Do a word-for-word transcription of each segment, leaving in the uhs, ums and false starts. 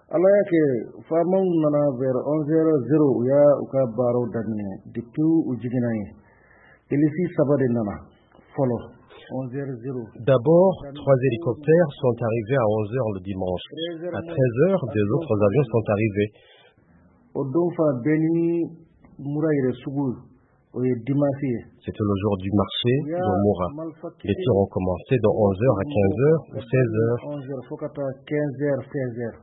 Allah yake faman nana vers onze heures zéro ya uka baro danne depuis ujiginaye ilisi sabade nana folo onze heures zéro. D'abord, trois hélicoptères sont arrivés à onze heures le dimanche. À treize heures, deux autres avions sont arrivés. Odonfa beni muraire sugu oye dimanche. C'était le jour du marché de Moura. Les tirs ont commencé de onze heures à quinze heures ou seize heures. onze heures fokata quinze heures seize heures.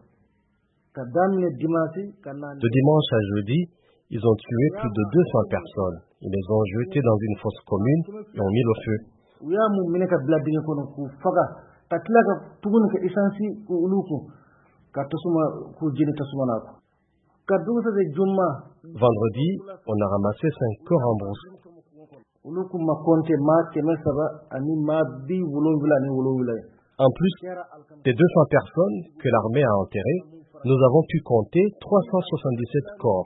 De dimanche à jeudi, ils ont tué plus de deux cents personnes. Ils les ont jetés dans une fosse commune et ont mis le feu. Vendredi, on a ramassé cinq corps en brousse. En plus des deux cents personnes que l'armée a enterrées, nous avons pu compter trois cent soixante-dix-sept corps.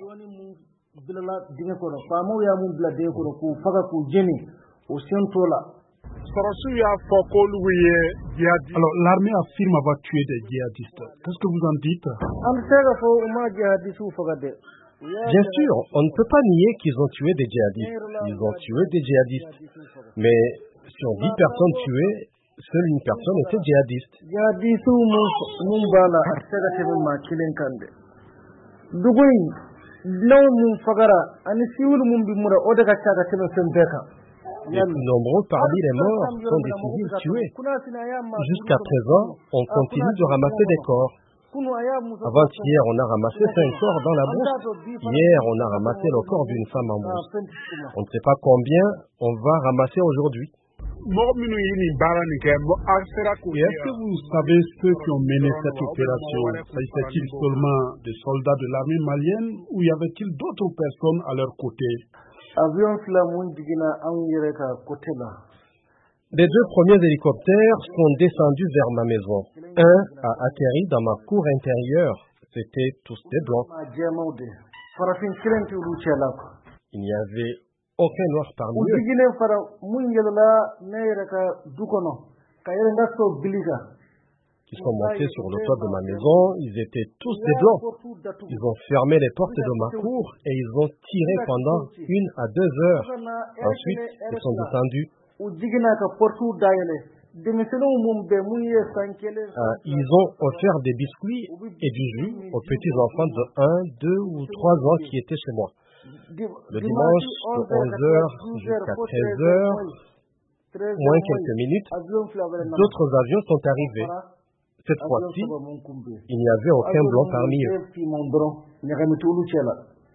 Alors, l'armée affirme avoir tué des djihadistes. Qu'est-ce que vous en dites? Bien sûr, on ne peut pas nier qu'ils ont tué des djihadistes. Ils ont tué des djihadistes. Mais sur dix personnes tuées, seule une personne était djihadiste. Les plus nombreux parmi les morts sont des civils tués. Jusqu'à présent, on continue de ramasser des corps. Avant-hier, on a ramassé cinq corps dans la brousse. Hier, on a ramassé le corps d'une femme en brousse. On ne sait pas combien on va ramasser aujourd'hui. Et est-ce que vous savez ceux qui ont mené cette opération? S'agissait-il seulement des soldats de l'armée malienne ou y avait-il d'autres personnes à leur côté? Les deux premiers hélicoptères sont descendus vers ma maison. Un a atterri dans ma cour intérieure. C'était tous des blancs. Il n'y avait aucun noir parmi eux. Ils sont montés sur le toit de ma maison, ils étaient tous des blancs. Ils ont fermé les portes de ma cour et ils ont tiré pendant une à deux heures. Ensuite, ils sont descendus. Euh, ils ont offert des biscuits et du jus aux petits enfants de un, deux ou trois ans qui étaient chez moi. Le dimanche, de onze heures jusqu'à treize heures, moins quelques minutes, d'autres avions sont arrivés. Cette fois-ci, il n'y avait aucun blanc parmi eux.